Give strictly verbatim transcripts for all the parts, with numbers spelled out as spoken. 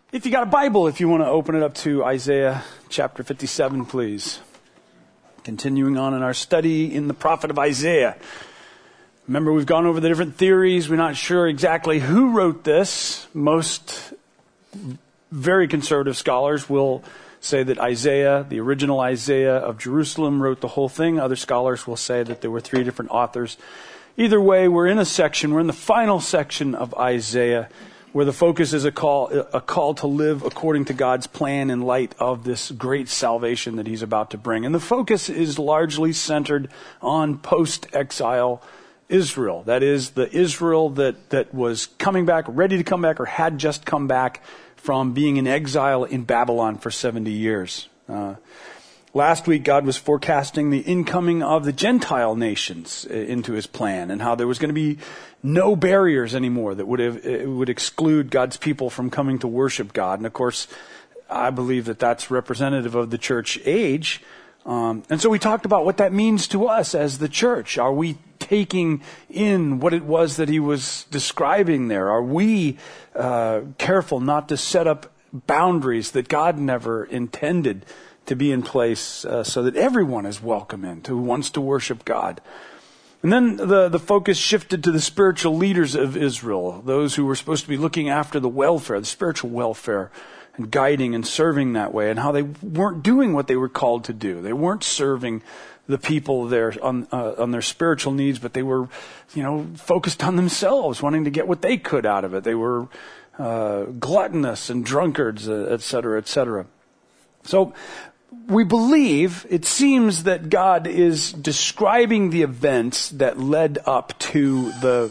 If you got a Bible, if you want to open it up to Isaiah chapter fifty-seven, please. Continuing on in our study in the prophet of Isaiah. Remember, we've gone over the different theories. We're not sure exactly who wrote this. Most very conservative scholars will say that Isaiah, the original Isaiah of Jerusalem, wrote the whole thing. Other scholars will say that there were three different authors. Either way, we're in a section, we're in the final section of Isaiah, where the focus is a call, a call to live according to God's plan in light of this great salvation that he's about to bring. And the focus is largely centered on post-exile Israel. That is, the Israel that, that was coming back, ready to come back, or had just come back from being in exile in Babylon for seventy years. Uh, last week, God was forecasting the incoming of the Gentile nations into his plan, and how there was going to be no barriers anymore that would have, it would exclude God's people from coming to worship God. And of course, I believe that that's representative of the church age. Um, and so we talked about what that means to us as the church. Are we taking in what it was that he was describing there? Are we uh, careful not to set up boundaries that God never intended to be in place uh, so that everyone is welcome in, who wants to worship God? And then the, the focus shifted to the spiritual leaders of Israel, those who were supposed to be looking after the welfare, the spiritual welfare, and guiding and serving that way, and how they weren't doing what they were called to do. They weren't serving the people there on uh, on their spiritual needs, but they were, you know, focused on themselves, wanting to get what they could out of it. They were uh, gluttonous and drunkards, uh, et cetera, et cetera. So we believe, it seems that God is describing the events that led up to the,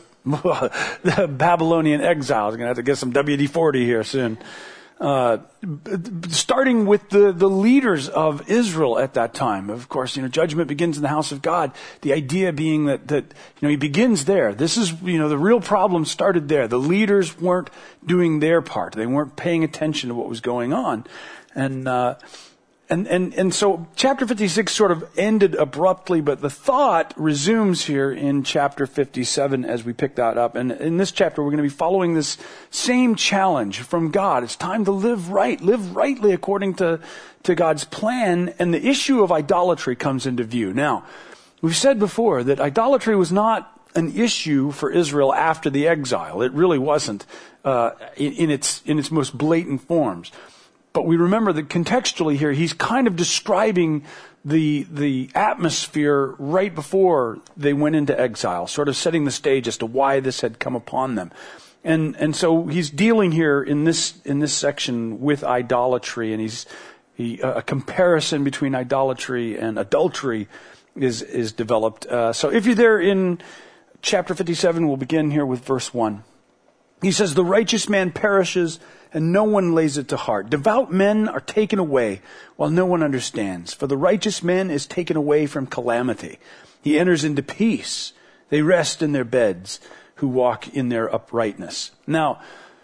the Babylonian exile. I'm going to have to get some W D forty here soon. Uh, starting with the, the leaders of Israel at that time. Of course, you know, judgment begins in the house of God. The idea being that, that, you know, he begins there. This is, you know, the real problem started there. The leaders weren't doing their part. They weren't paying attention to what was going on. And, uh, And, and, and so chapter fifty-six sort of ended abruptly, but the thought resumes here in chapter fifty-seven as we pick that up. And in this chapter, we're going to be following this same challenge from God. It's time to live right, live rightly according to, to God's plan. And the issue of idolatry comes into view. Now, we've said before that idolatry was not an issue for Israel after the exile. It really wasn't, uh, in, in its, in its most blatant forms. But we remember that contextually here, he's kind of describing the the atmosphere right before they went into exile, sort of setting the stage as to why this had come upon them. And and so he's dealing here in this in this section with idolatry, and he's he, a comparison between idolatry and adultery is is developed. Uh, so if you're there in chapter fifty-seven, we'll begin here with verse one. He says, "The righteous man perishes, and no one lays it to heart. Devout men are taken away, while no one understands. For the righteous man is taken away from calamity. He enters into peace. They rest in their beds, who walk in their uprightness." Now,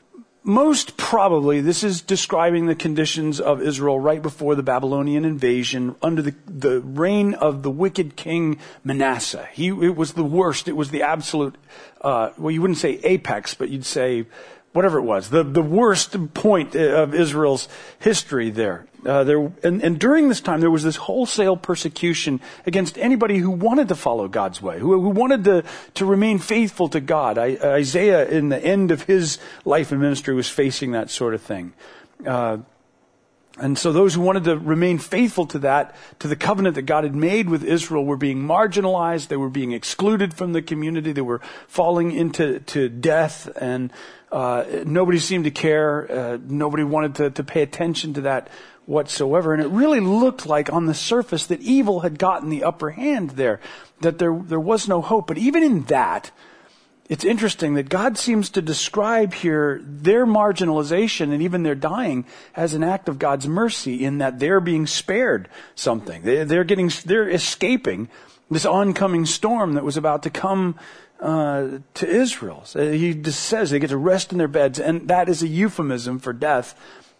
most probably, this is describing the conditions of Israel right before the Babylonian invasion, under the, the reign of the wicked king Manasseh. He, it was the worst. It was the absolute, uh, well, you wouldn't say apex, but you'd say whatever it was, the, the worst point of Israel's history there. Uh, there and, and during this time, there was this wholesale persecution against anybody who wanted to follow God's way, who, who wanted to, to remain faithful to God. I, Isaiah, in the end of his life and ministry, was facing that sort of thing. Uh, and so those who wanted to remain faithful to that, to the covenant that God had made with Israel, were being marginalized. They were being excluded from the community. They were falling into to death, and uh, nobody seemed to care. Uh, nobody wanted to, to pay attention to that whatsoever. And it really looked like on the surface that evil had gotten the upper hand there, that there there was no hope. But even in that, it's interesting that God seems to describe here their marginalization and even their dying as an act of God's mercy, in that they're being spared something. They, they're getting, they're escaping this oncoming storm that was about to come uh, to Israel. So he just says they get to rest in their beds, and that is a euphemism for death.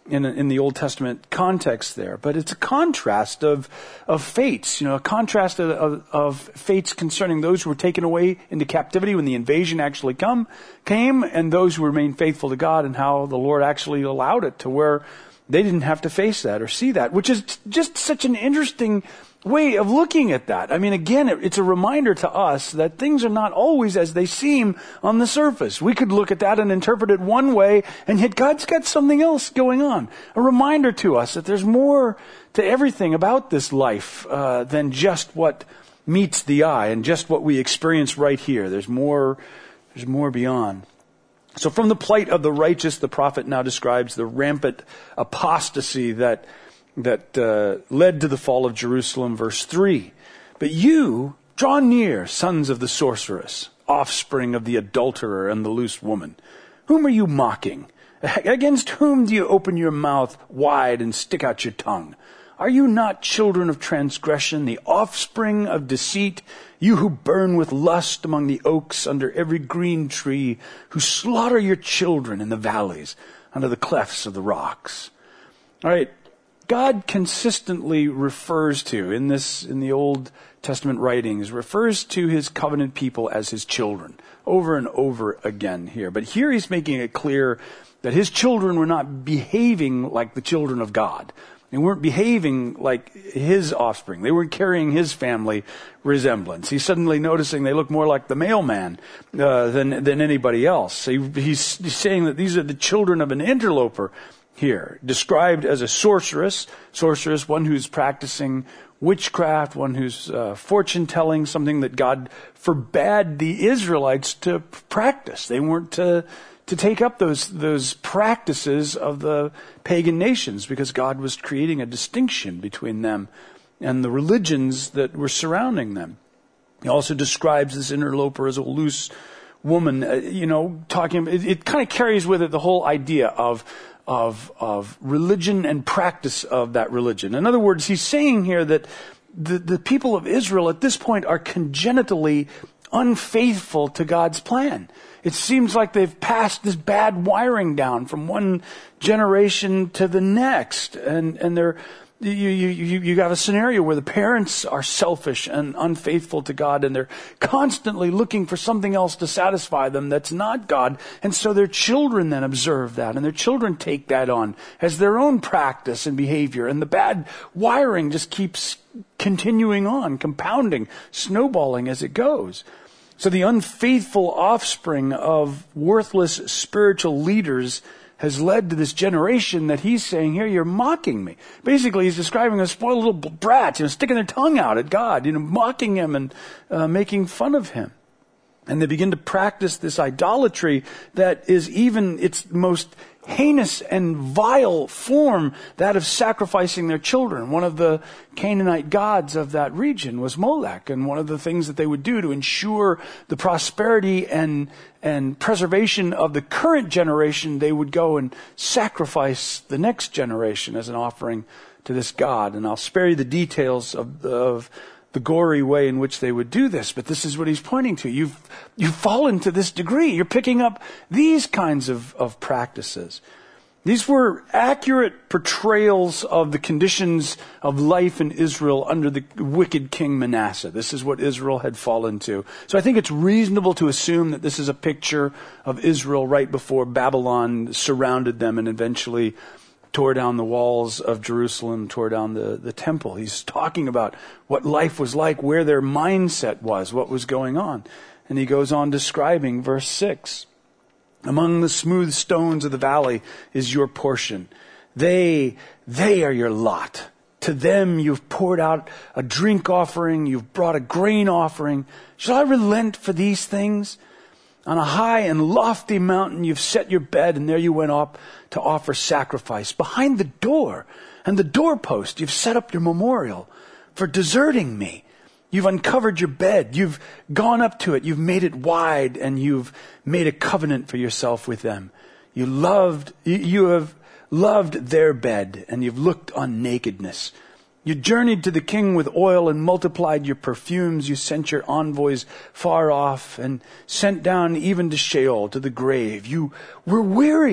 in, in the Old Testament context there. But it's a contrast of, of fates, you know, a contrast of, of, of fates concerning those who were taken away into captivity when the invasion actually come, came, and those who remained faithful to God, and how the Lord actually allowed it to where they didn't have to face that or see that, which is just such an interesting way of looking at that. I mean, again, it, it's a reminder to us that things are not always as they seem on the surface. We could look at that and interpret it one way, and yet God's got something else going on. A reminder to us that there's more to everything about this life uh, than just what meets the eye and just what we experience right here. There's more, there's more beyond. So from the plight of the righteous, the prophet now describes the rampant apostasy that that uh, led to the fall of Jerusalem, verse three. But you draw near, sons of the sorceress, offspring of the adulterer and the loose woman. Whom are you mocking? Against whom do you open your mouth wide and stick out your tongue? Are you not children of transgression, the offspring of deceit, you who burn with lust among the oaks under every green tree, who slaughter your children in the valleys, under the clefts of the rocks? All right. God consistently refers to, in this, in the Old Testament writings, refers to his covenant people as his children, over and over again here. But here he's making it clear that his children were not behaving like the children of God. They weren't behaving like his offspring. They weren't carrying his family resemblance. He's suddenly noticing they look more like the mailman uh, than than anybody else. So he, he's, he's saying that these are the children of an interloper here, described as a sorceress, sorceress, one who's practicing witchcraft, one who's uh, fortune-telling, something that God forbade the Israelites to practice. They weren't to, to take up those, those practices of the pagan nations because God was creating a distinction between them and the religions that were surrounding them. He also describes this interloper as a loose woman, uh, you know, talking, it, it kind of carries with it the whole idea of Of, of religion and practice of that religion. In other words, he's saying here that the, the people of Israel at this point are congenitally unfaithful to God's plan. It seems like they've passed this bad wiring down from one generation to the next. And, and they're, you, you, you, you got a scenario where the parents are selfish and unfaithful to God, and they're constantly looking for something else to satisfy them that's not God. And so their children then observe that, and their children take that on as their own practice and behavior. And the bad wiring just keeps continuing on, compounding, snowballing as it goes. So the unfaithful offspring of worthless spiritual leaders has led to this generation that he's saying here, you're mocking me. Basically, he's describing a spoiled little brats, you know, sticking their tongue out at God, you know, mocking him and uh, making fun of him. And they begin to practice this idolatry that is even its most heinous and vile form, that of sacrificing their children. One of the Canaanite gods of that region was Molech, and one of the things that they would do to ensure the prosperity and and preservation of the current generation, they would go and sacrifice the next generation as an offering to this god. And I'll spare you the details of the, of the gory way in which they would do this, but this is what he's pointing to. You've, you've fallen to this degree. You're picking up these kinds of, of practices. These were accurate portrayals of the conditions of life in Israel under the wicked king Manasseh. This is what Israel had fallen to. So I think it's reasonable to assume that this is a picture of Israel right before Babylon surrounded them and eventually tore down the walls of Jerusalem, tore down the, the temple. He's talking about what life was like, where their mindset was, what was going on. And he goes on describing verse six. Among the smooth stones of the valley is your portion. They, they are your lot. To them you've poured out a drink offering. You've brought a grain offering. Shall I relent for these things? On a high and lofty mountain you've set your bed, and there you went up to offer sacrifice. Behind the door and the doorpost you've set up your memorial for deserting me. You've uncovered your bed. You've gone up to it. You've made it wide, and you've made a covenant for yourself with them. You loved, you have loved their bed, and you've looked on nakedness. You journeyed to the king with oil and multiplied your perfumes. You sent your envoys far off and sent down even to Sheol, to the grave. You were wearied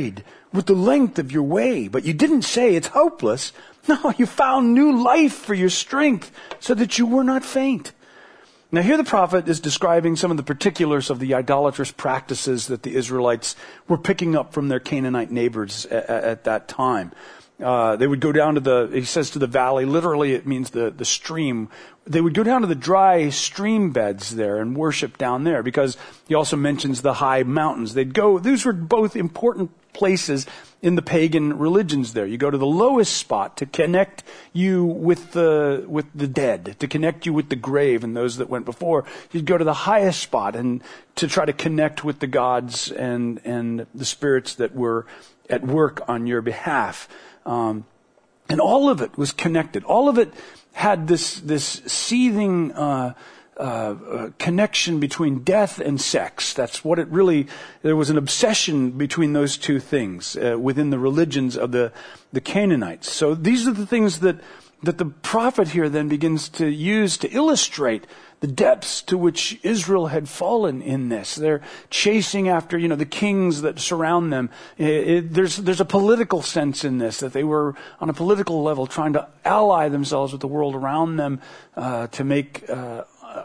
with the length of your way, but you didn't say it's hopeless. No, you found new life for your strength so that you were not faint. Now here the prophet is describing some of the particulars of the idolatrous practices that the Israelites were picking up from their Canaanite neighbors at, at that time. Uh, they would go down to the, he says to the valley, literally it means the, the stream. They would go down to the dry stream beds there and worship down there, because he also mentions the high mountains. They'd go, these were both important places in the pagan religions there. You go to the lowest spot to connect you with the, with the dead, to connect you with the grave and those that went before. You'd go to the highest spot and to try to connect with the gods and, and the spirits that were at work on your behalf. Um, and all of it was connected. All of it had this, this seething, uh, uh, uh, connection between death and sex. That's what it really, there was an obsession between those two things, uh, within the religions of the, the Canaanites. So these are the things that, that the prophet here then begins to use to illustrate the depths to which Israel had fallen in this. They're chasing after, you know, the kings that surround them. It, it, there's, there's a political sense in this, that they were on a political level trying to ally themselves with the world around them, uh, to make, uh,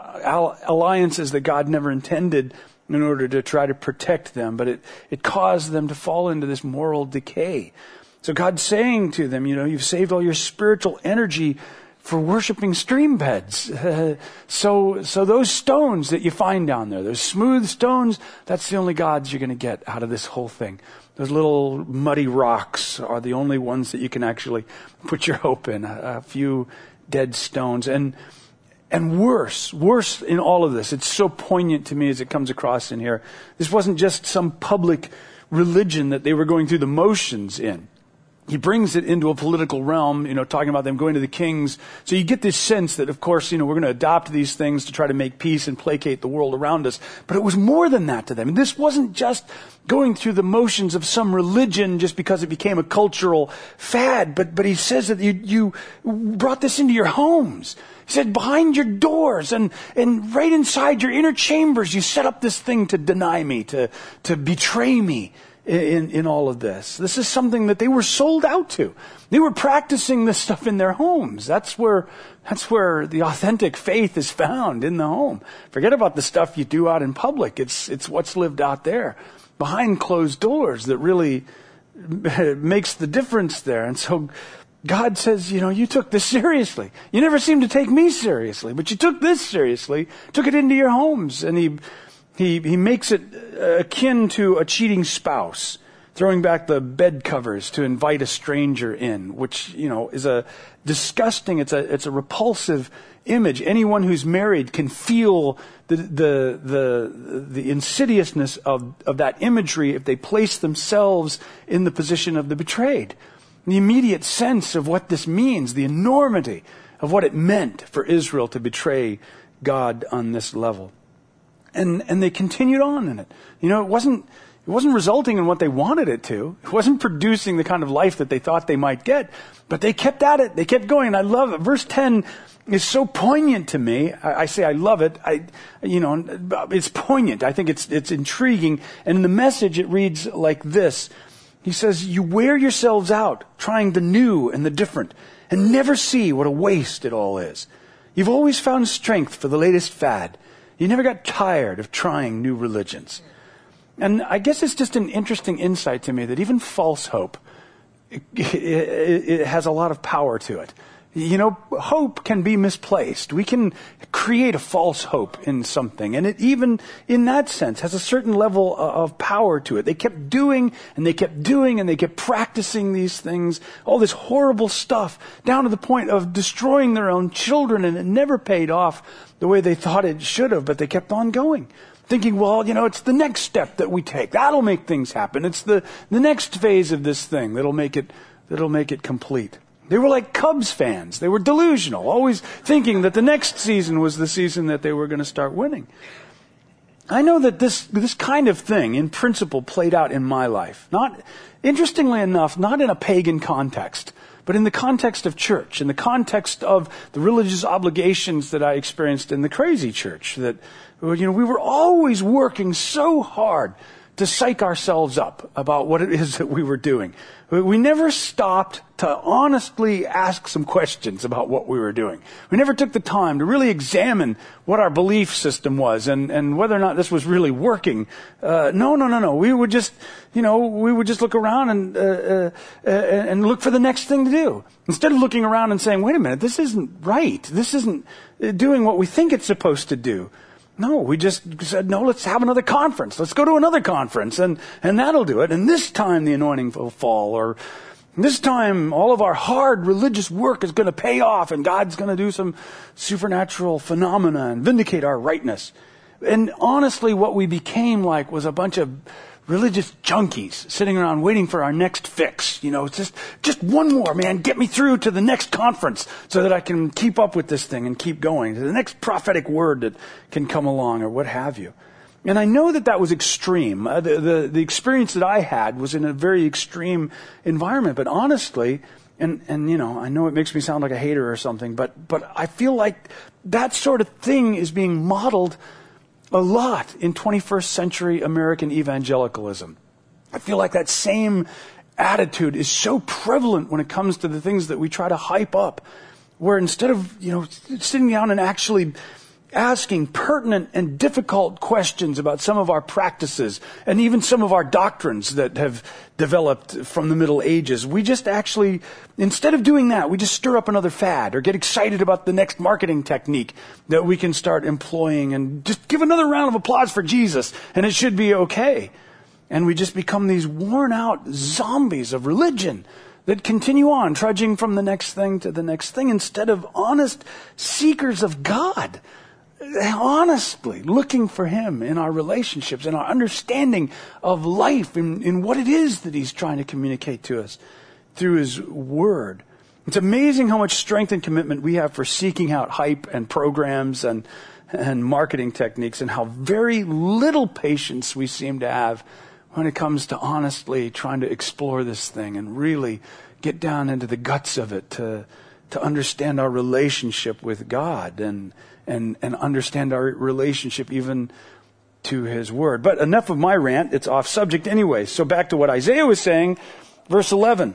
alliances that God never intended in order to try to protect them. But it, it caused them to fall into this moral decay. So God's saying to them, you know, you've saved all your spiritual energy for worshiping stream beds. Uh, so, so those stones that you find down there, those smooth stones, that's the only gods you're going to get out of this whole thing. Those little muddy rocks are the only ones that you can actually put your hope in. A, a few dead stones. And, and worse, worse in all of this, it's so poignant to me as it comes across in here. This wasn't just some public religion that they were going through the motions in. He brings it into a political realm, you know, talking about them going to the kings. So you get this sense that, of course, you know, we're going to adopt these things to try to make peace and placate the world around us. But it was more than that to them. And this wasn't just going through the motions of some religion just because it became a cultural fad. But, but he says that you, you brought this into your homes. He said behind your doors and, and right inside your inner chambers, you set up this thing to deny me, to, to betray me. In, in all of this. This is something that they were sold out to. They were practicing this stuff in their homes. That's where, that's where the authentic faith is found, in the home. Forget about the stuff you do out in public. It's, it's what's lived out there behind closed doors that really makes the difference there. And so God says, you know, you took this seriously. You never seemed to take me seriously, but you took this seriously, took it into your homes. And he, He he makes it akin to a cheating spouse, throwing back the bed covers to invite a stranger in, which, you know, is a disgusting, it's a it's a repulsive image. Anyone who's married can feel the the the, the insidiousness of, of that imagery if they place themselves in the position of the betrayed. The immediate sense of what this means, the enormity of what it meant for Israel to betray God on this level. And, and they continued on in it. You know, it wasn't, it wasn't resulting in what they wanted it to. It wasn't producing the kind of life that they thought they might get. But they kept at it. They kept going. And I love it. Verse ten is so poignant to me. I, I say I love it. I, you know, it's poignant. I think it's, it's intriguing. And in the Message, it reads like this. He says, you wear yourselves out trying the new and the different and never see what a waste it all is. You've always found strength for the latest fad. You never got tired of trying new religions. And I guess it's just an interesting insight to me that even false hope, it, it, it has a lot of power to it. You know, hope can be misplaced. We can create a false hope in something. And it even, in that sense, has a certain level of power to it. They kept doing, and they kept doing, and they kept practicing these things, all this horrible stuff, down to the point of destroying their own children, and it never paid off the way they thought it should have, but they kept on going. Thinking, well, you know, it's the next step that we take. That'll make things happen. It's the, the next phase of this thing that'll make it, that'll make it complete. They were like Cubs fans. They were delusional, always thinking that the next season was the season that they were going to start winning. I know that this, this kind of thing, in principle, played out in my life. Not, interestingly enough, not in a pagan context, but in the context of church, in the context of the religious obligations that I experienced in the crazy church. That, you know, we were always working so hard to psych ourselves up about what it is that we were doing. We never stopped to honestly ask some questions about what we were doing. We never took the time to really examine what our belief system was and, and whether or not this was really working. Uh, no, no, no, no. We would just, you know, we would just look around and, uh, uh, uh, and look for the next thing to do. Instead of looking around and saying, wait a minute, this isn't right. This isn't doing what we think it's supposed to do. No, we just said, no, let's have another conference. Let's go to another conference, and, and that'll do it. And this time the anointing will fall, or this time all of our hard religious work is going to pay off, and God's going to do some supernatural phenomena and vindicate our rightness. And honestly, what we became like was a bunch of religious junkies sitting around waiting for our next fix. You know, just, just one more, man. Get me through to the next conference so that I can keep up with this thing and keep going to the next prophetic word that can come along or what have you. And I know that that was extreme. Uh, the, the, the experience that I had was in a very extreme environment. But honestly, and, and, you know, I know it makes me sound like a hater or something, but, but I feel like that sort of thing is being modeled a lot in twenty-first century American evangelicalism. I feel like that same attitude is so prevalent when it comes to the things that we try to hype up, where instead of, you know, sitting down and actually asking pertinent and difficult questions about some of our practices and even some of our doctrines that have developed from the Middle Ages, we just actually, instead of doing that, we just stir up another fad or get excited about the next marketing technique that we can start employing and just give another round of applause for Jesus and it should be okay. And we just become these worn out zombies of religion that continue on, trudging from the next thing to the next thing instead of honest seekers of God. Honestly looking for Him in our relationships, in our understanding of life, in, in what it is that He's trying to communicate to us through His Word. It's amazing how much strength and commitment we have for seeking out hype and programs and, and marketing techniques, and how very little patience we seem to have when it comes to honestly trying to explore this thing and really get down into the guts of it to, to understand our relationship with God and And, and understand our relationship even to His Word. But enough of my rant. It's off subject anyway. So back to what Isaiah was saying, verse eleven.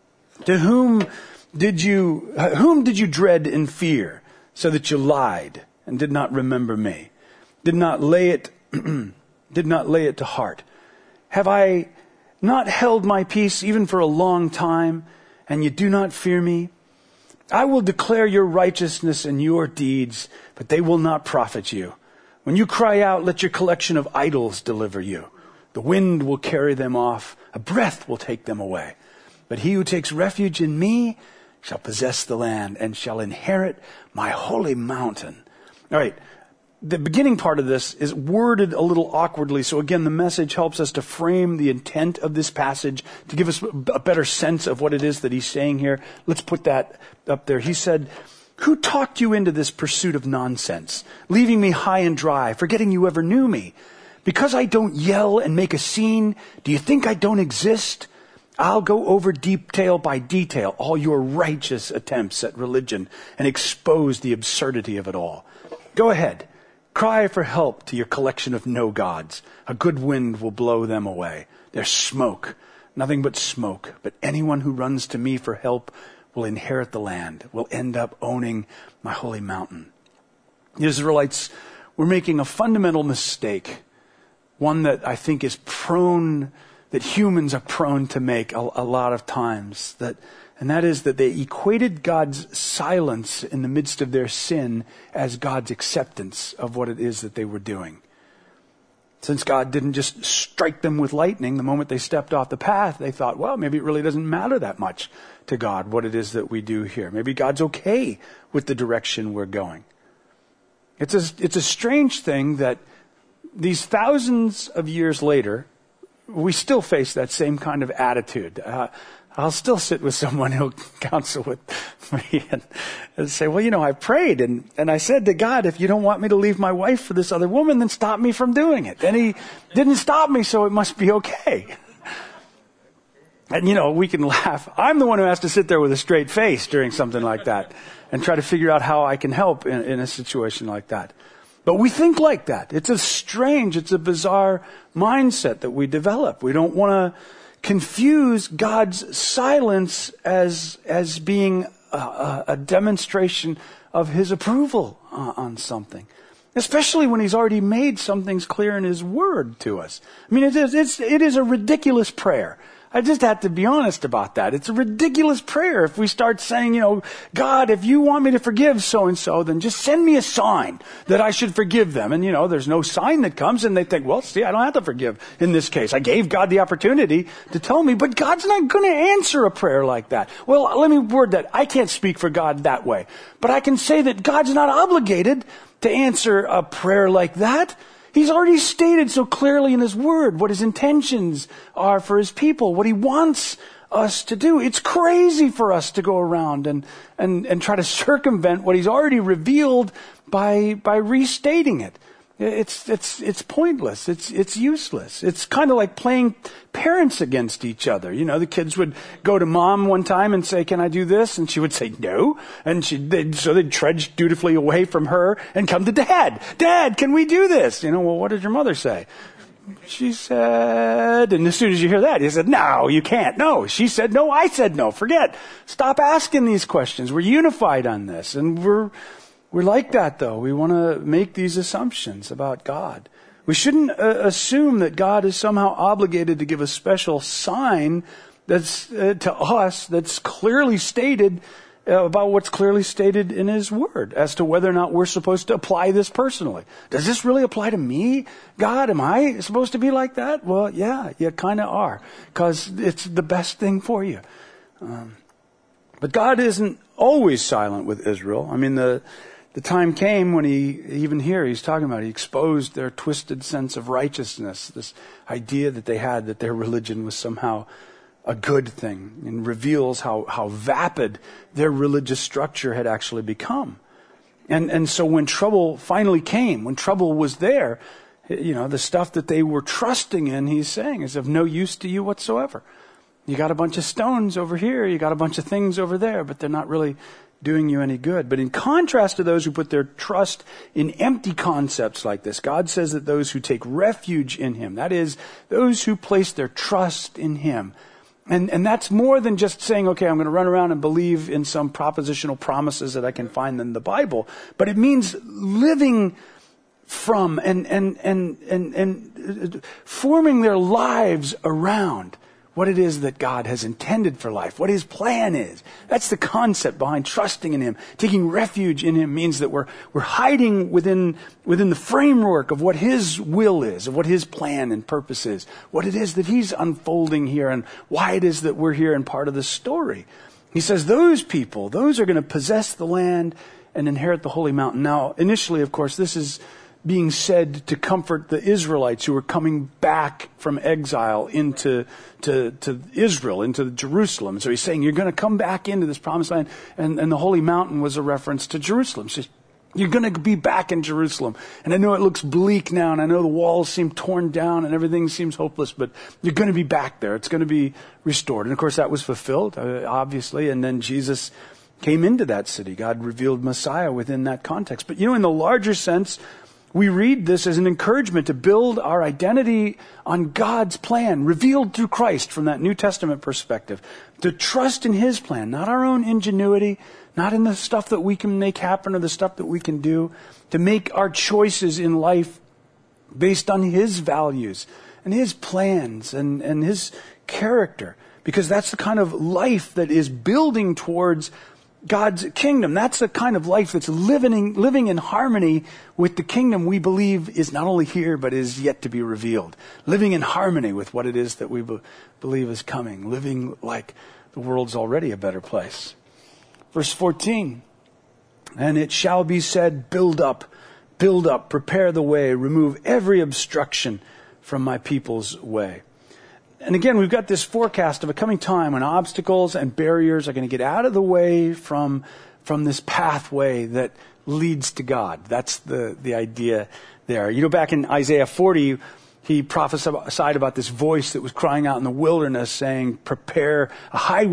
To whom did you, whom did you dread and fear, so that you lied and did not remember me? Did not lay it, did not lay it to heart? Have I not held my peace even for a long time, and you do not fear me? I will declare your righteousness and your deeds, but they will not profit you. When you cry out, let your collection of idols deliver you. The wind will carry them off. A breath will take them away. But he who takes refuge in me shall possess the land and shall inherit my holy mountain. All right. The beginning part of this is worded a little awkwardly. So again, the message helps us to frame the intent of this passage to give us a better sense of what it is that he's saying here. Let's put that up there. He said, who talked you into this pursuit of nonsense, leaving me high and dry, forgetting you ever knew me? Because I don't yell and make a scene, do you think I don't exist? I'll go over detail by detail all your righteous attempts at religion and expose the absurdity of it all. Go ahead. Cry for help to your collection of no gods. A good wind will blow them away. There's smoke, nothing but smoke. But anyone who runs to me for help will inherit the land, will end up owning my holy mountain. The Israelites were making a fundamental mistake, one that I think is prone, that humans are prone to make a, a lot of times, that And that is that they equated God's silence in the midst of their sin as God's acceptance of what it is that they were doing. Since God didn't just strike them with lightning the moment they stepped off the path, they thought, well, maybe it really doesn't matter that much to God what it is that we do here. Maybe God's okay with the direction we're going. It's a, it's a strange thing that these thousands of years later, we still face that same kind of attitude. Uh, I'll still sit with someone who'll counsel with me and, and say, well, you know, I prayed and, and I said to God, if you don't want me to leave my wife for this other woman, then stop me from doing it. And he didn't stop me, so it must be okay. And, you know, we can laugh. I'm the one who has to sit there with a straight face during something like that and try to figure out how I can help in, in a situation like that. But we think like that. It's a strange, it's a bizarre mindset that we develop. We don't want to confuse God's silence as as being a, a demonstration of his approval on something, especially when he's already made some things clear in his word to us. I mean, it is it's, it is a ridiculous prayer. I just have to be honest about that. It's a ridiculous prayer if we start saying, you know, God, if you want me to forgive so-and-so, then just send me a sign that I should forgive them. And, you know, there's no sign that comes, and they think, well, see, I don't have to forgive in this case. I gave God the opportunity to tell me, but God's not going to answer a prayer like that. Well, let me word that. I can't speak for God that way. But I can say that God's not obligated to answer a prayer like that. He's already stated so clearly in his word what his intentions are for his people, what he wants us to do. It's crazy for us to go around and, and, and try to circumvent what he's already revealed by, by restating it. It's, it's, it's pointless. It's, it's useless. It's kind of like playing parents against each other. You know, the kids would go to mom one time and say, can I do this? And she would say no. And she, they'd, so they'd trudge dutifully away from her and come to dad. Dad, can we do this? You know, well, what did your mother say? She said, and as soon as you hear that, you said, no, you can't. No, she said no, I said no. Forget. Stop asking these questions. We're unified on this. And we're, We're like that, though. We want to make these assumptions about God. We shouldn't uh, assume that God is somehow obligated to give a special sign that's uh, to us that's clearly stated uh, about what's clearly stated in his word as to whether or not we're supposed to apply this personally. Does this really apply to me, God? Am I supposed to be like that? Well, yeah, you kind of are, because it's the best thing for you. Um, but God isn't always silent with Israel. I mean, the... The time came when he, even here, he's talking about, he exposed their twisted sense of righteousness, this idea that they had that their religion was somehow a good thing, and reveals how, how vapid their religious structure had actually become. And, and so when trouble finally came, when trouble was there, you know, the stuff that they were trusting in, he's saying, is of no use to you whatsoever. You got a bunch of stones over here, you got a bunch of things over there, but they're not really doing you any good. But in contrast to those who put their trust in empty concepts like this, God says that those who take refuge in him, that is, those who place their trust in him, and, and that's more than just saying, okay, I'm going to run around and believe in some propositional promises that I can find in the Bible, but it means living from and, and, and, and, and forming their lives around what it is that God has intended for life, what his plan is. That's the concept behind trusting in him. Taking refuge in him means that we're we're hiding within within the framework of what his will is, of what his plan and purpose is, what it is that he's unfolding here, and why it is that we're here and part of the story. He says those people, those are going to possess the land and inherit the holy mountain. Now, initially, of course, this is being said to comfort the Israelites who were coming back from exile into to, to Israel, into Jerusalem. So he's saying, you're going to come back into this promised land. And, and the holy mountain was a reference to Jerusalem. So you're going to be back in Jerusalem. And I know it looks bleak now, and I know the walls seem torn down and everything seems hopeless, but you're going to be back there. It's going to be restored. And of course that was fulfilled, uh, obviously. And then Jesus came into that city. God revealed Messiah within that context. But you know, in the larger sense, we read this as an encouragement to build our identity on God's plan, revealed through Christ from that New Testament perspective. To trust in his plan, not our own ingenuity, not in the stuff that we can make happen or the stuff that we can do. To make our choices in life based on his values and his plans and, and his character. Because that's the kind of life that is building towards God's kingdom. That's the kind of life that's living, living in harmony with the kingdom we believe is not only here, but is yet to be revealed. Living in harmony with what it is that we be, believe is coming. Living like the world's already a better place. Verse fourteen, and it shall be said, build up, build up, prepare the way, remove every obstruction from my people's way. And again, we've got this forecast of a coming time when obstacles and barriers are going to get out of the way from, from this pathway that leads to God. That's the, the idea there. You know, back in Isaiah forty, he prophesied about this voice that was crying out in the wilderness saying, prepare a highway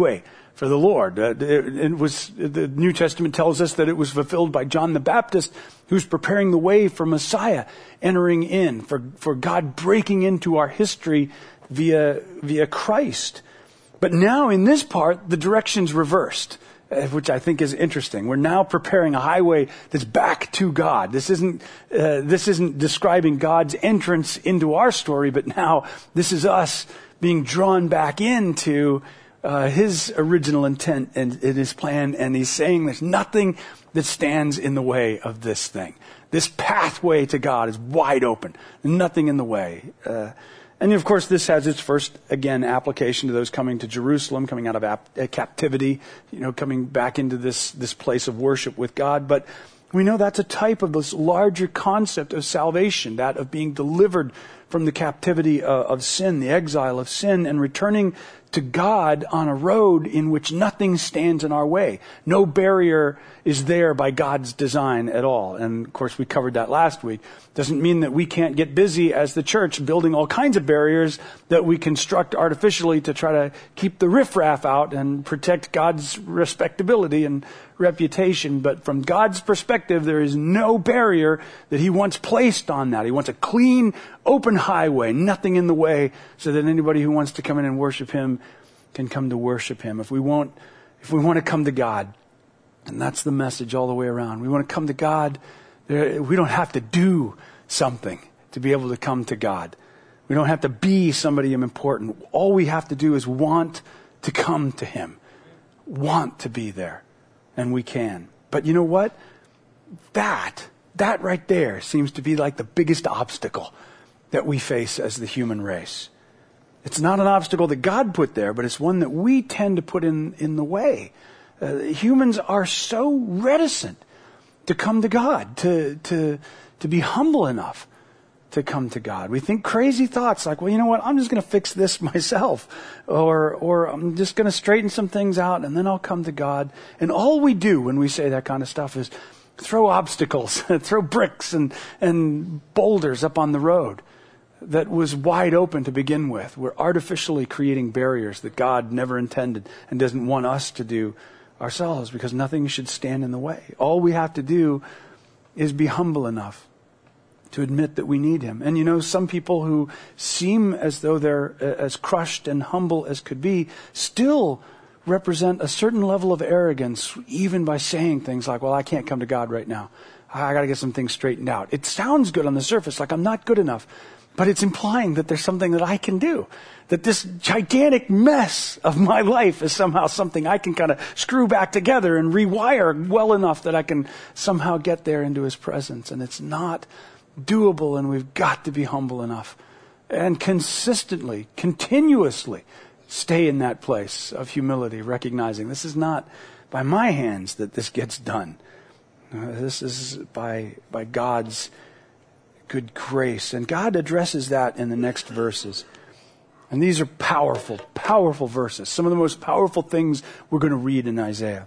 for the Lord. Uh, it, it was, the New Testament tells us that it was fulfilled by John the Baptist, who's preparing the way for Messiah entering in, for, for God breaking into our history via, via Christ. But now in this part, the direction's reversed, uh, which I think is interesting. We're now preparing a highway that's back to God. This isn't, uh, this isn't describing God's entrance into our story, but now this is us being drawn back into Uh, his original intent and, and his plan, and he's saying there's nothing that stands in the way of this thing. This pathway to God is wide open. Nothing in the way. Uh, and of course, this has its first, again, application to those coming to Jerusalem, coming out of ap- uh, captivity, you know, coming back into this, this place of worship with God. But we know that's a type of this larger concept of salvation, that of being delivered from the captivity uh, of sin, the exile of sin, and returning to God on a road in which nothing stands in our way. No barrier is there by God's design at all. And of course, we covered that last week. Doesn't mean that we can't get busy as the church building all kinds of barriers that we construct artificially to try to keep the riffraff out and protect God's respectability and reputation. But from God's perspective, there is no barrier that he wants placed on that. He wants a clean, open highway, nothing in the way, so that anybody who wants to come in and worship him can come to worship him. If we want, if we want to come to God, and that's the message all the way around. We want to come to God. There, we don't have to do something to be able to come to God. We don't have to be somebody important. All we have to do is want to come to him. Want to be there. And we can. But you know what? That, that right there seems to be like the biggest obstacle that we face as the human race. It's not an obstacle that God put there, but it's one that we tend to put in, in the way. Uh, humans are so reticent to come to God, to, to, to be humble enough to come to God. We think crazy thoughts like, well, you know what? I'm just going to fix this myself. Or, or I'm just going to straighten some things out and then I'll come to God. And all we do when we say that kind of stuff is throw obstacles, throw bricks and, and boulders up on the road that was wide open to begin with. We're artificially creating barriers that God never intended and doesn't want us to do ourselves, because nothing should stand in the way. All we have to do is be humble enough to admit that we need him. And you know, some people who seem as though they're as crushed and humble as could be still represent a certain level of arrogance, even by saying things like, well, I can't come to God right now. I got to get some things straightened out. It sounds good on the surface, like I'm not good enough. But it's implying that there's something that I can do. That this gigantic mess of my life is somehow something I can kind of screw back together and rewire well enough that I can somehow get there into his presence. And it's not doable, and we've got to be humble enough and consistently, continuously stay in that place of humility, recognizing this is not by my hands that this gets done. Uh, this is by by God's good grace. And God addresses that in the next verses. And these are powerful, powerful verses. Some of the most powerful things we're going to read in Isaiah.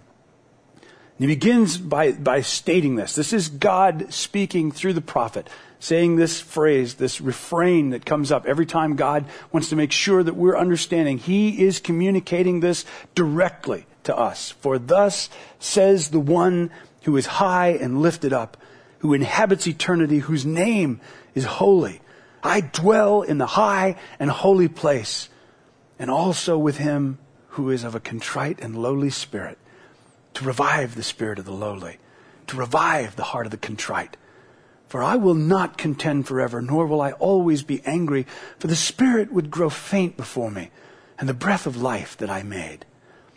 And he begins by, by stating this. This is God speaking through the prophet, saying this phrase, this refrain that comes up every time God wants to make sure that we're understanding. He is communicating this directly to us. For thus says the one who is high and lifted up, who inhabits eternity, whose name is holy. I dwell in the high and holy place, and also with him who is of a contrite and lowly spirit, to revive the spirit of the lowly, to revive the heart of the contrite. For I will not contend forever, nor will I always be angry, for the spirit would grow faint before me, and the breath of life that I made.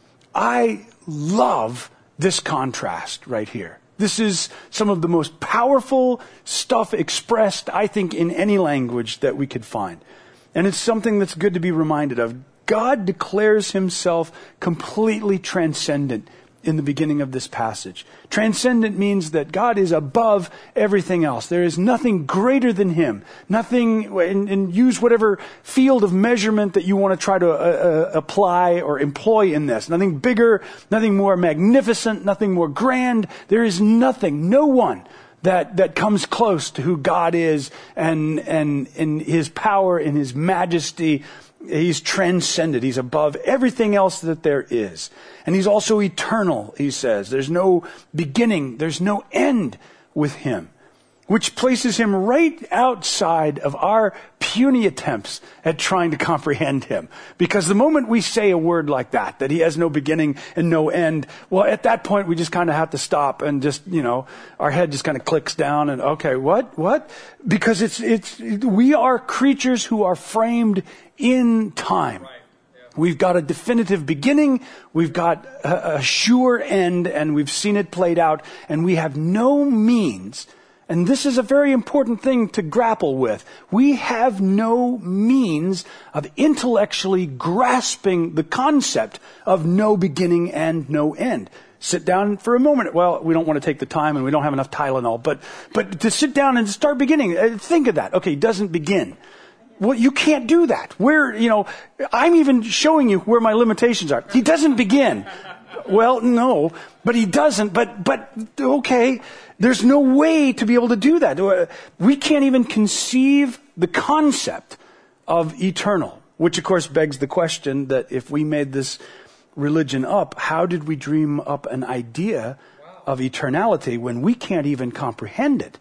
I love this contrast right here. This is some of the most powerful stuff expressed, I think, in any language that we could find. And it's something that's good to be reminded of. God declares himself completely transcendent in the beginning of this passage. Transcendent means that God is above everything else. There is nothing greater than him. Nothing, and, and use whatever field of measurement that you want to try to uh, uh, apply or employ in this. Nothing bigger, nothing more magnificent, nothing more grand. There is nothing, no one that, that comes close to who God is and, and in his power, in his majesty, He's transcended. He's above everything else that there is. And he's also eternal, he says. There's no beginning. There's no end with him, which places him right outside of our puny attempts at trying to comprehend him. Because the moment we say a word like that, that he has no beginning and no end, well, at that point we just kind of have to stop and just, you know, our head just kind of clicks down and, okay, what, what? Because it's, it's, we are creatures who are framed in time. Right. Yeah. We've got a definitive beginning, we've got a, a sure end, and we've seen it played out, and we have no means. And this is a very important thing to grapple with. We have no means of intellectually grasping the concept of no beginning and no end. Sit down for a moment. Well, we don't want to take the time and we don't have enough Tylenol, but, but to sit down and start beginning, think of that. Okay, it doesn't begin. Well, you can't do that. Where, you know, I'm even showing you where my limitations are. He doesn't begin. Well, no, but he doesn't. But, but, okay, there's no way to be able to do that. We can't even conceive the concept of eternal, which of course begs the question that if we made this religion up, how did we dream up an idea of eternality when we can't even comprehend it?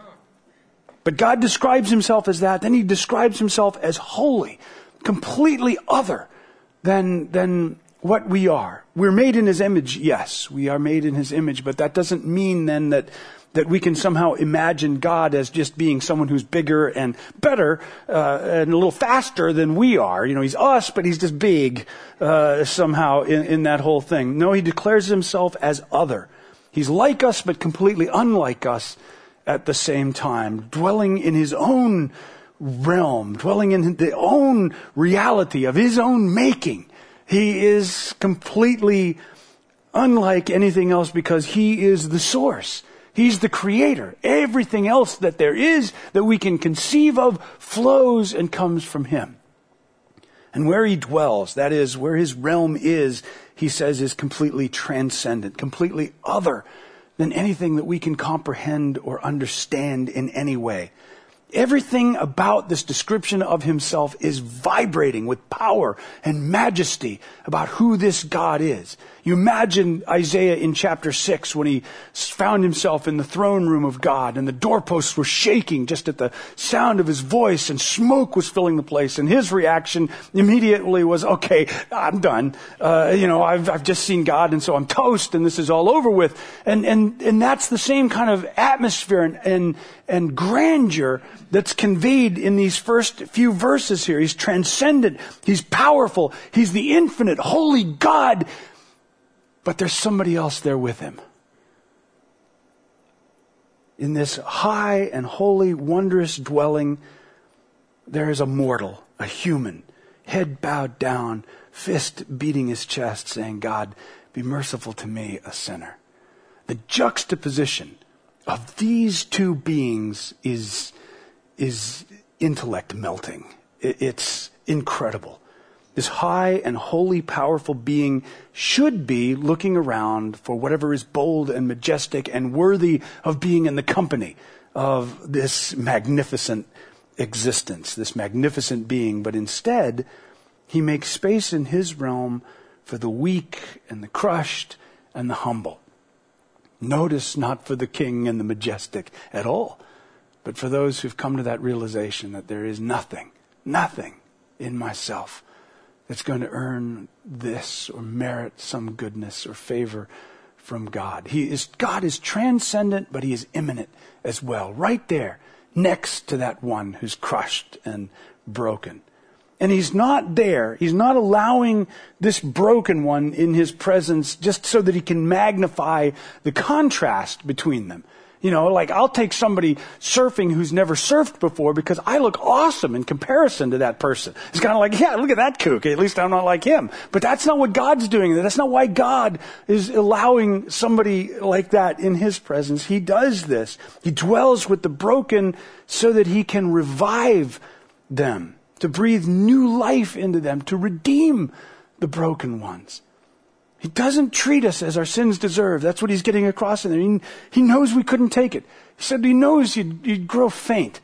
But God describes himself as that. Then he describes himself as holy, completely other than, than what we are. We're made in his image, yes, we are made in his image, but that doesn't mean then that, that we can somehow imagine God as just being someone who's bigger and better, uh, and a little faster than we are. You know, he's us, but he's just big, uh, somehow in, in that whole thing. No, he declares himself as other. He's like us, but completely unlike us at the same time, dwelling in his own realm, dwelling in the own reality of his own making. He is completely unlike anything else because he is the source. He's the creator. Everything else that there is that we can conceive of flows and comes from him. And where he dwells, that is, where his realm is, he says is completely transcendent, completely other than anything that we can comprehend or understand in any way. Everything about this description of himself is vibrating with power and majesty about who this God is. You imagine Isaiah in chapter six when he found himself in the throne room of God and the doorposts were shaking just at the sound of his voice and smoke was filling the place. And his reaction immediately was, okay, I'm done. Uh, you know, I've, I've just seen God and so I'm toast and this is all over with. And, and, and that's the same kind of atmosphere and, and, and grandeur that's conveyed in these first few verses here. He's transcendent. He's powerful. He's the infinite, holy God. But there's somebody else there with him. In this high and holy, wondrous dwelling, there is a mortal, a human, head bowed down, fist beating his chest, saying, God, be merciful to me, a sinner. The juxtaposition of these two beings is, is intellect melting. It's incredible. This high and holy, powerful being should be looking around for whatever is bold and majestic and worthy of being in the company of this magnificent existence, this magnificent being. But instead, he makes space in his realm for the weak and the crushed and the humble. Notice not for the king and the majestic at all, but for those who've come to that realization that there is nothing, nothing in myself that's going to earn this or merit some goodness or favor from God. He is, God is transcendent, but he is immanent as well, right there next to that one who's crushed and broken. And he's not there. He's not allowing this broken one in his presence just so that he can magnify the contrast between them. You know, like I'll take somebody surfing who's never surfed before because I look awesome in comparison to that person. It's kind of like, yeah, look at that kook. At least I'm not like him. But that's not what God's doing. That's not why God is allowing somebody like that in his presence. He does this. He dwells with the broken so that he can revive them, to breathe new life into them, to redeem the broken ones. He doesn't treat us as our sins deserve. That's what he's getting across in there. He, he knows we couldn't take it. He said he knows you'd, you'd grow faint.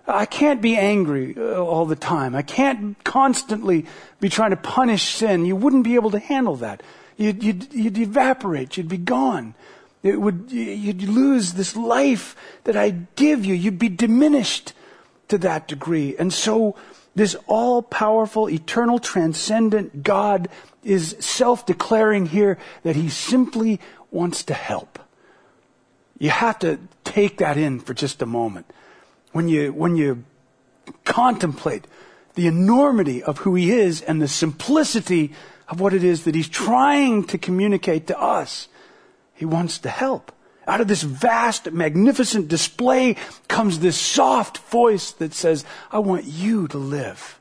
I can't be angry all the time. I can't constantly be trying to punish sin. You wouldn't be able to handle that. You'd, you'd, you'd evaporate. You'd be gone. It would, you'd lose this life that I give you. You'd be diminished to that degree. And so this all-powerful, eternal, transcendent God is self-declaring here that he simply wants to help. You have to take that in for just a moment. When you, when you contemplate the enormity of who he is and the simplicity of what it is that he's trying to communicate to us, he wants to help. Out of this vast, magnificent display comes this soft voice that says, I want you to live.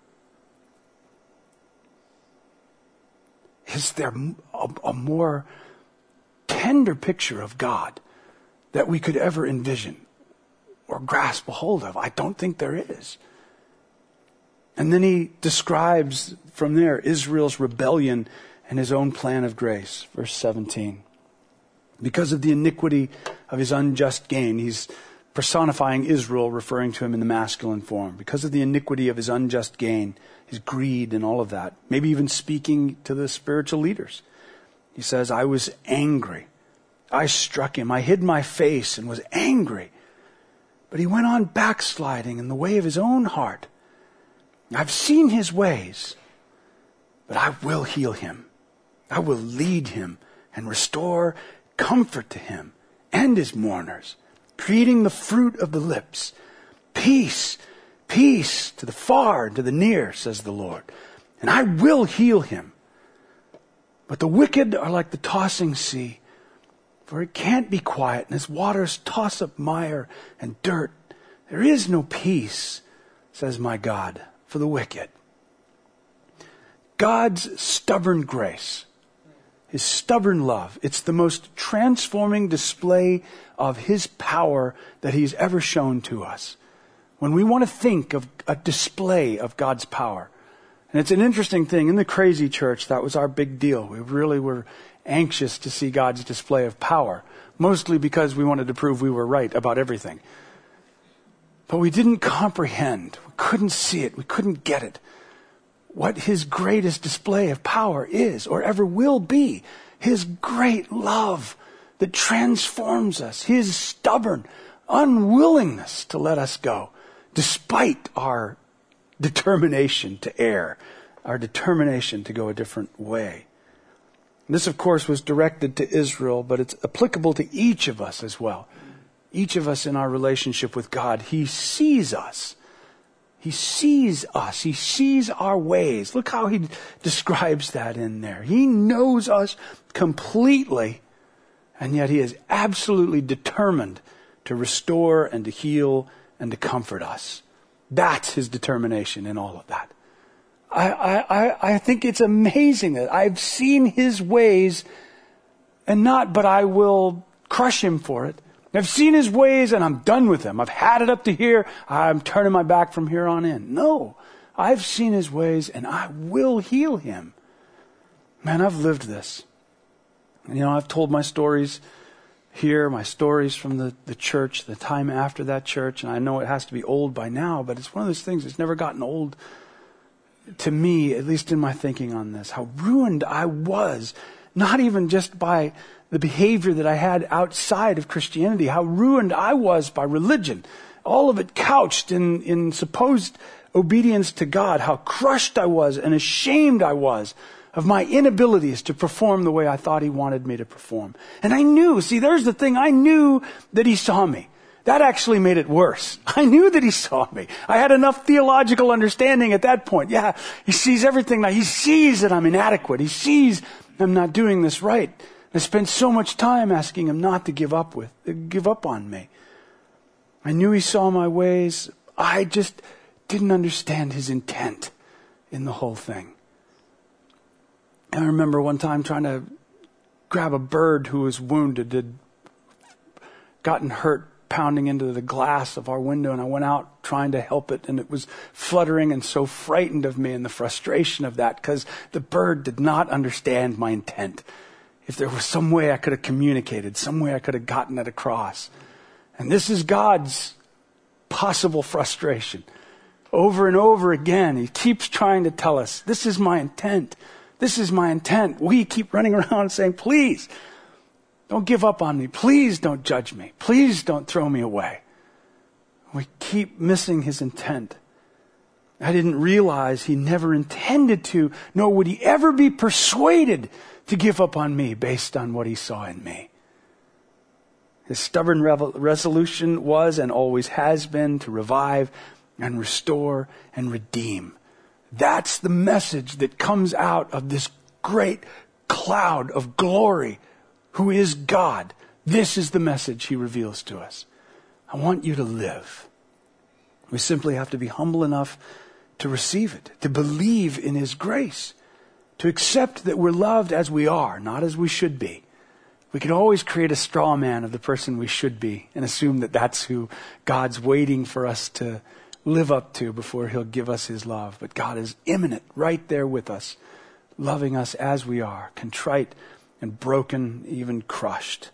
Is there a, a more tender picture of God that we could ever envision or grasp a hold of? I don't think there is. And then he describes from there Israel's rebellion and his own plan of grace. Verse seventeen. Because of the iniquity of his unjust gain, he's personifying Israel, referring to him in the masculine form. Because of the iniquity of his unjust gain, his greed and all of that, maybe even speaking to the spiritual leaders. He says, I was angry. I struck him. I hid my face and was angry. But he went on backsliding in the way of his own heart. I've seen his ways, but I will heal him. I will lead him and restore comfort to him and his mourners, creating the fruit of the lips. Peace, peace to the far and to the near, says the Lord. And I will heal him. But the wicked are like the tossing sea, for it can't be quiet, and its waters toss up mire and dirt. There is no peace, says my God, for the wicked. God's stubborn grace, his stubborn love, it's the most transforming display of his power that he's ever shown to us. When we want to think of a display of God's power, and it's an interesting thing, in the crazy church, that was our big deal. We really were anxious to see God's display of power, mostly because we wanted to prove we were right about everything. But we didn't comprehend, we couldn't see it, we couldn't get it, what his greatest display of power is or ever will be. His great love that transforms us, his stubborn unwillingness to let us go, despite our determination to err, our determination to go a different way. This, of course, was directed to Israel, but it's applicable to each of us as well. Each of us in our relationship with God, he sees us. He sees us. He sees our ways. Look how he describes that in there. He knows us completely, and yet he is absolutely determined to restore and to heal and to comfort us. That's his determination in all of that. I, I, I think it's amazing that I've seen his ways, and not, but I will crush him for it. I've seen his ways and I'm done with him. I've had it up to here. I'm turning my back from here on in. No, I've seen his ways and I will heal him. Man, I've lived this. And, you know, I've told my stories here, my stories from the, the church, the time after that church. And I know it has to be old by now, but it's one of those things that's never gotten old to me, at least in my thinking on this. How ruined I was, not even just by the behavior that I had outside of Christianity, how ruined I was by religion, all of it couched in, in supposed obedience to God, how crushed I was and ashamed I was of my inabilities to perform the way I thought he wanted me to perform. And I knew, see, there's the thing, I knew that he saw me. That actually made it worse. I knew that he saw me. I had enough theological understanding at that point. Yeah, he sees everything now. He sees that I'm inadequate. He sees I'm not doing this right. I spent so much time asking him not to give up with, give up on me. I knew he saw my ways. I just didn't understand his intent in the whole thing. And I remember one time trying to grab a bird who was wounded, had gotten hurt pounding into the glass of our window, and I went out trying to help it, and it was fluttering and so frightened of me and the frustration of that because the bird did not understand my intent. If there was some way I could have communicated, some way I could have gotten it across. And this is God's impossible frustration. Over and over again, he keeps trying to tell us, this is my intent. This is my intent. We keep running around saying, please, don't give up on me. Please don't judge me. Please don't throw me away. We keep missing his intent. I didn't realize he never intended to, nor would he ever be persuaded to give up on me based on what he saw in me. His stubborn revel- resolution was and always has been to revive and restore and redeem. That's the message that comes out of this great cloud of glory who is God. This is the message he reveals to us. I want you to live. We simply have to be humble enough to receive it, to believe in his grace, to accept that we're loved as we are, not as we should be. We can always create a straw man of the person we should be and assume that that's who God's waiting for us to live up to before he'll give us his love. But God is imminent, right there with us, loving us as we are, contrite and broken, even crushed.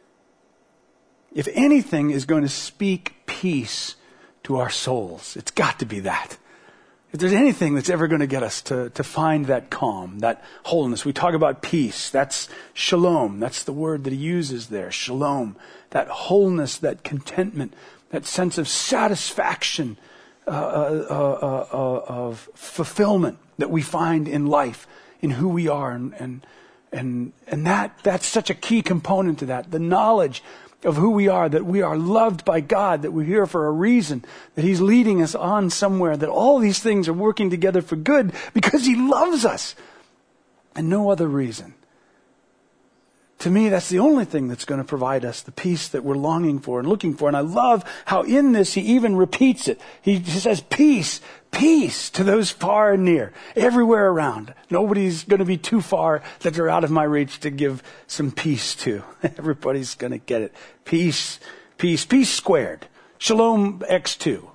If anything is going to speak peace to our souls, it's got to be that. If there's anything that's ever going to get us to, to find that calm, that wholeness, we talk about peace. That's shalom. That's the word that he uses there, shalom. That wholeness, that contentment, that sense of satisfaction, uh, uh, uh, uh, of fulfillment that we find in life, in who we are. And, and, and, and that, that's such a key component to that. The knowledge of who we are, that we are loved by God, that we're here for a reason, that he's leading us on somewhere, that all these things are working together for good because he loves us and no other reason. To me, that's the only thing that's going to provide us the peace that we're longing for and looking for. And I love how in this he even repeats it. He says, peace, peace to those far and near, everywhere around. Nobody's going to be too far that they're out of my reach to give some peace to. Everybody's going to get it. Peace, peace, peace squared. Shalom X two.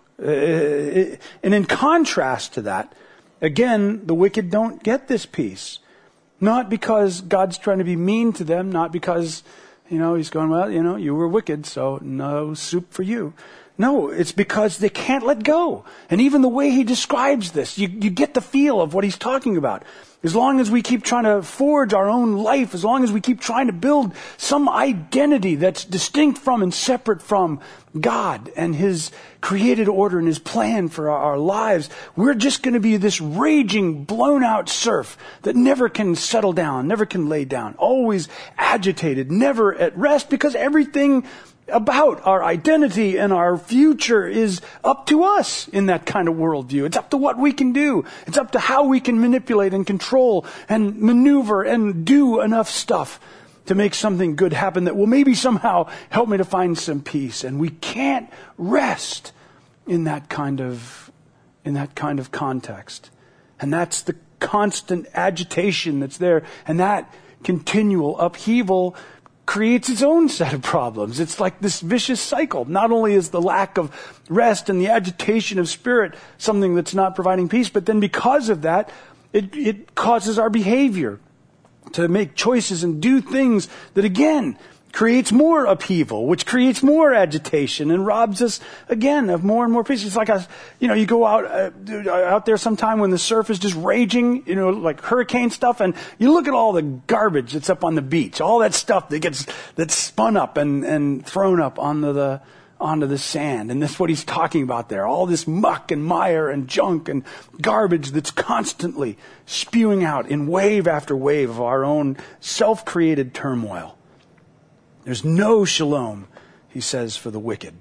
Uh, and in contrast to that, again, the wicked don't get this peace. Not because God's trying to be mean to them, not because, you know, he's going, well, you know, you were wicked, so no soup for you. No, it's because they can't let go. And even the way he describes this, you, you get the feel of what he's talking about. As long as we keep trying to forge our own life, as long as we keep trying to build some identity that's distinct from and separate from God and his created order and his plan for our, our lives, we're just going to be this raging, blown out surf that never can settle down, never can lay down, always agitated, never at rest, because everything about our identity and our future is up to us in that kind of worldview. It's up to what we can do. It's up to how we can manipulate and control and maneuver and do enough stuff to make something good happen that will maybe somehow help me to find some peace. And we can't rest in that kind of, in that kind of context. And that's the constant agitation that's there. And that continual upheaval creates its own set of problems. It's like this vicious cycle. Not only is the lack of rest and the agitation of spirit something that's not providing peace, but then because of that, it, it causes our behavior to make choices and do things that, again, creates more upheaval, which creates more agitation and robs us, again, of more and more peace. It's like, a, you know, you go out uh, out there sometime when the surf is just raging, you know, like hurricane stuff, and you look at all the garbage that's up on the beach, all that stuff that gets that's spun up and, and thrown up onto the onto the sand. And that's what he's talking about there. All this muck and mire and junk and garbage that's constantly spewing out in wave after wave of our own self-created turmoil. There's no shalom, he says, for the wicked.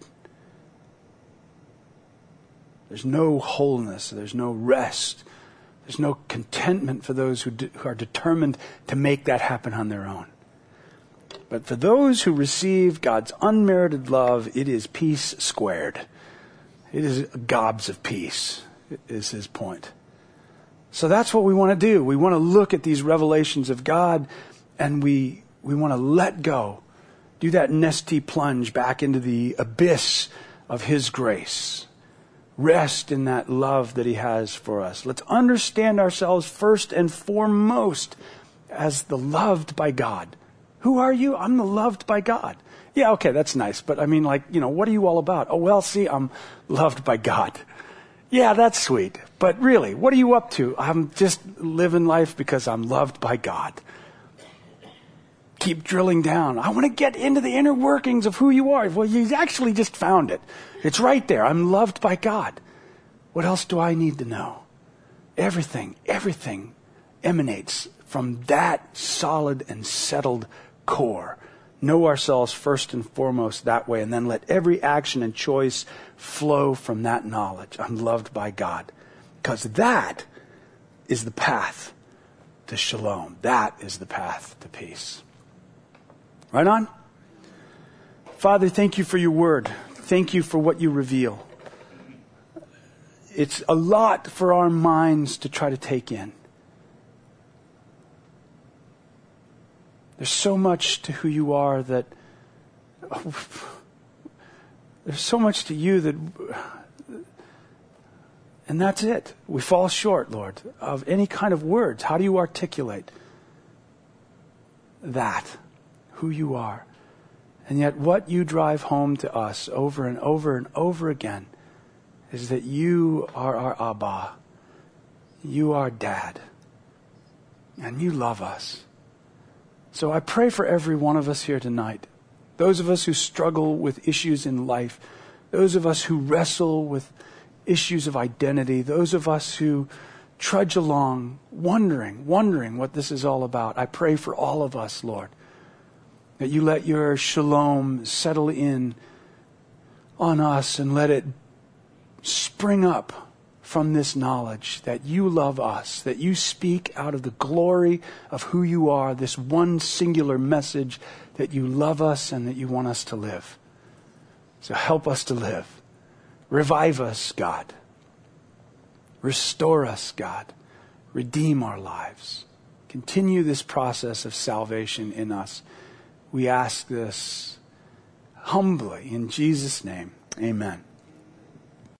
There's no wholeness. There's no rest. There's no contentment for those who, de- who are determined to make that happen on their own. But for those who receive God's unmerited love, it is peace squared. It is gobs of peace, is his point. So that's what we want to do. We want to look at these revelations of God, and we we want to let go. Do that nesty plunge back into the abyss of his grace. Rest in that love that he has for us. Let's understand ourselves first and foremost as the loved by God. Who are you? I'm the loved by God. Yeah, okay, that's nice. But I mean, like, you know, what are you all about? Oh, well, see, I'm loved by God. Yeah, that's sweet. But really, what are you up to? I'm just living life because I'm loved by God. Keep drilling down. I want to get into the inner workings of who you are. Well, you actually just found it. It's right there. I'm loved by God. What else do I need to know? Everything, everything emanates from that solid and settled core. Know ourselves first and foremost that way, and then let every action and choice flow from that knowledge. I'm loved by God. Because that is the path to shalom. That is the path to peace. Right on? Father, thank you for your word. Thank you for what you reveal. It's a lot for our minds to try to take in. There's so much to who you are that oh, there's so much to you that, and that's it. We fall short, Lord, of any kind of words. How do you articulate that, who you are? And yet what you drive home to us over and over and over again is that you are our Abba. You are Dad. And you love us. So I pray for every one of us here tonight. Those of us who struggle with issues in life. Those of us who wrestle with issues of identity. Those of us who trudge along wondering, wondering what this is all about. I pray for all of us, Lord, that you let your shalom settle in on us and let it spring up from this knowledge that you love us, that you speak out of the glory of who you are, this one singular message that you love us and that you want us to live. So help us to live. Revive us, God. Restore us, God. Redeem our lives. Continue this process of salvation in us. We ask this humbly in Jesus' name. Amen.